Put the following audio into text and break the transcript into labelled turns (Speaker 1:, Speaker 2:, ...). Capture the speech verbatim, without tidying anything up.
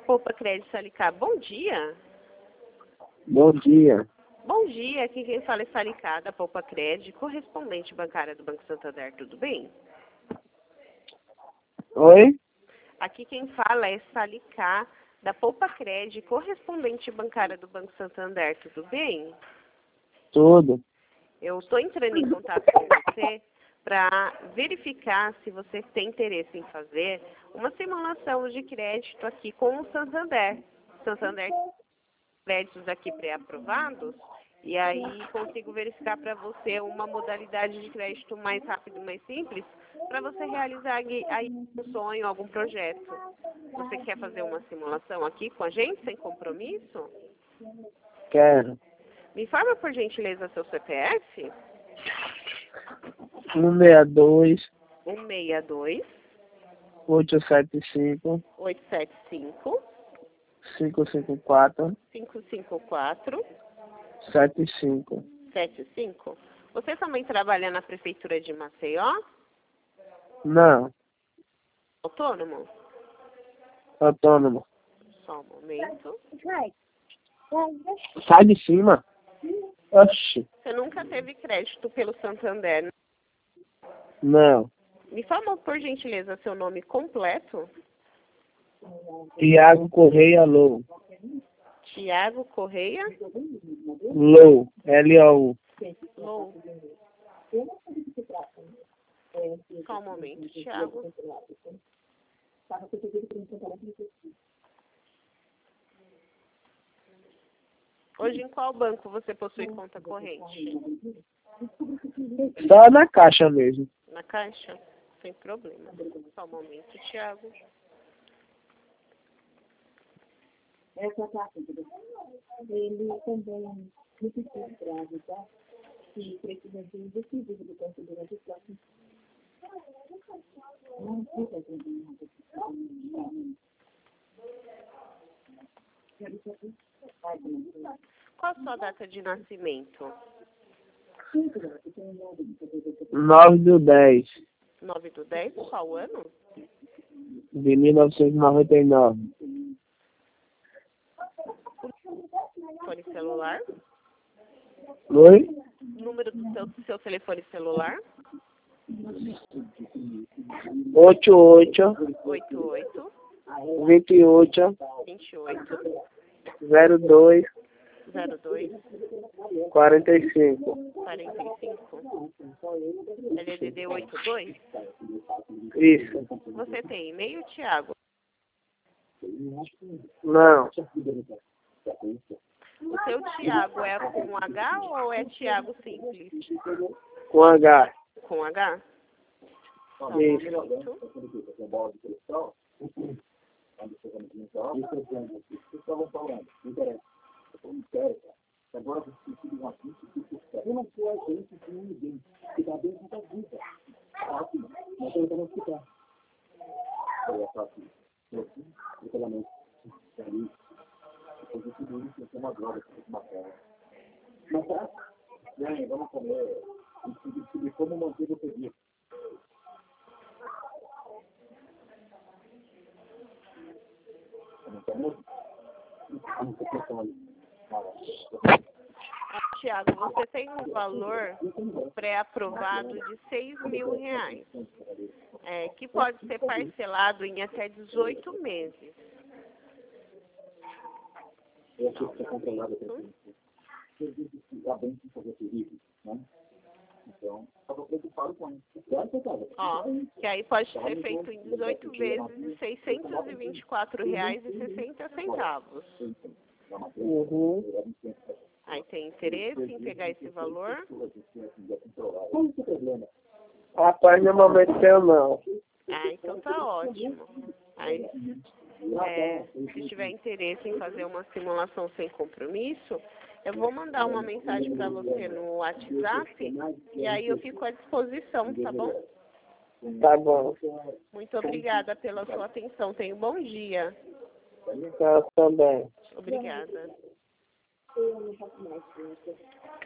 Speaker 1: Poupa Crédito Salicá. Bom dia.
Speaker 2: Bom dia.
Speaker 1: Bom dia, aqui quem fala é Salicá, da Poupa Crédito, correspondente bancária do Banco Santander, tudo bem?
Speaker 2: Oi?
Speaker 1: Aqui quem fala é Salicá, da Poupa Crédito, correspondente bancária do Banco Santander, tudo bem?
Speaker 2: Tudo.
Speaker 1: Eu estou entrando em contato com você para verificar se você tem interesse em fazer uma simulação de crédito aqui com o Santander. Santander créditos aqui pré-aprovados, e aí consigo verificar para você uma modalidade de crédito mais rápido, mais simples, para você realizar aí um sonho, algum projeto. Você quer fazer uma simulação aqui com a gente, sem compromisso?
Speaker 2: Quero.
Speaker 1: Me informa, por gentileza, seu C P F?
Speaker 2: um seis dois,
Speaker 1: um seis dois,
Speaker 2: oito sete cinco,
Speaker 1: oito sete cinco,
Speaker 2: cinco cinco quatro,
Speaker 1: cinco cinco quatro,
Speaker 2: sete cinco.
Speaker 1: sete cinco. Você também trabalha na Prefeitura de Maceió?
Speaker 2: Não.
Speaker 1: Autônomo?
Speaker 2: Autônomo.
Speaker 1: Só um momento.
Speaker 2: Sai de cima. Oxi.
Speaker 1: Você nunca teve crédito pelo Santander, né?
Speaker 2: Não.
Speaker 1: Me fala, por gentileza, seu nome completo.
Speaker 2: Tiago Correia Lou.
Speaker 1: Tiago Correia
Speaker 2: Lou. L O U.
Speaker 1: Lou. Só um momento, Tiago. Hoje, em qual banco você possui conta corrente?
Speaker 2: Só na caixa mesmo.
Speaker 1: Na Caixa? Sem problema. Só um momento, Tiago.
Speaker 3: Essa parte, ele também repetiu prazo, tá? Que precisa de um decidido do banco durante o próximo. Não fica
Speaker 1: Qual a sua data de nascimento?
Speaker 2: nove do dez
Speaker 1: nove do dez, qual ano?
Speaker 2: de mil novecentos e noventa e nove.
Speaker 1: Telefone celular?
Speaker 2: Oi?
Speaker 1: Número do seu, do seu telefone celular?
Speaker 2: oito oito,
Speaker 1: oito oito,
Speaker 2: vinte e oito,
Speaker 1: vinte e oito,
Speaker 2: zero dois,
Speaker 1: zero dois,
Speaker 2: quarenta e cinco.
Speaker 1: quarenta e cinco. L D D oitenta e dois?
Speaker 2: Isso.
Speaker 1: Você tem e-mail, Tiago?
Speaker 2: Não.
Speaker 1: O seu Tiago é com H ou é Tiago simples?
Speaker 2: Com H.
Speaker 1: Com H? Só um
Speaker 2: Isso.
Speaker 1: momento. Tiago, você tem um valor pré-aprovado de seis mil reais, é, que pode ser parcelado em até dezoito meses. Ó, que aí pode ser feito em dezoito vezes de seiscentos e vinte e quatro reais e sessenta centavos.
Speaker 2: Uhum.
Speaker 1: Aí tem interesse em pegar esse valor?
Speaker 2: Rapaz, no momento eu não.
Speaker 1: Ah, então tá ótimo. Aí, é, se tiver interesse em fazer uma simulação sem compromisso, eu vou mandar uma mensagem para você no WhatsApp e aí eu fico à disposição, tá bom?
Speaker 2: Tá bom.
Speaker 1: Muito obrigada pela sua atenção. Tenha um bom dia.
Speaker 2: Tá também.
Speaker 1: Obrigada.